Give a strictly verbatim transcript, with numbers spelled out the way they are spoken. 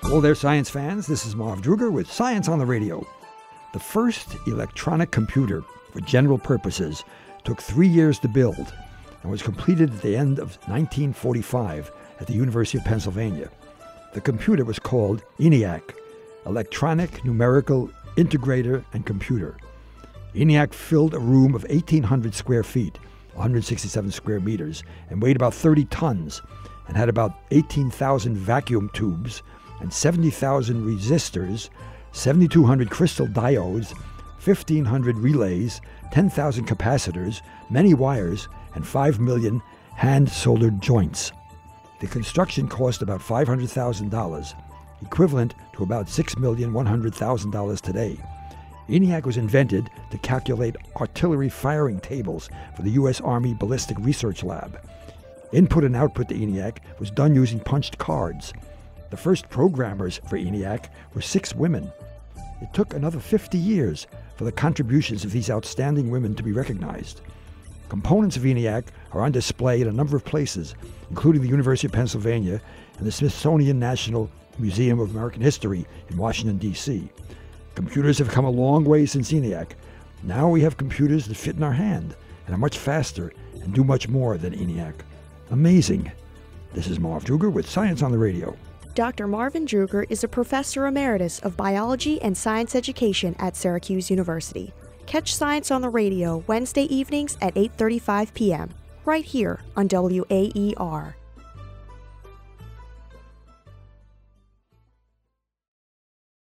Hello there, science fans. This is Marv Druger with Science on the Radio. The first electronic computer for general purposes took three years to build and was completed at the end of nineteen forty-five at the University of Pennsylvania. The computer was called ENIAC, Electronic Numerical Integrator and Computer. ENIAC filled a room of eighteen hundred square feet, one hundred sixty-seven square meters, and weighed about thirty tons, and had about eighteen thousand vacuum tubes and seventy thousand resistors, seventy-two hundred crystal diodes, fifteen hundred relays, ten thousand capacitors, many wires, and five million hand-soldered joints. The construction cost about five hundred thousand dollars, equivalent to about six million one hundred thousand dollars today. ENIAC was invented to calculate artillery firing tables for the U S Army Ballistic Research Lab. Input and output to ENIAC was done using punched cards. The first programmers for ENIAC were six women. It took another fifty years for the contributions of these outstanding women to be recognized. Components of ENIAC are on display in a number of places, including the University of Pennsylvania and the Smithsonian National Museum of American History in Washington, D C Computers have come a long way since ENIAC. Now we have computers that fit in our hand and are much faster and do much more than ENIAC. Amazing. This is Marv Druger with Science on the Radio. Doctor Marvin Druger is a professor emeritus of biology and science education at Syracuse University. Catch Science on the Radio Wednesday evenings at eight thirty-five p.m. right here on W A E R.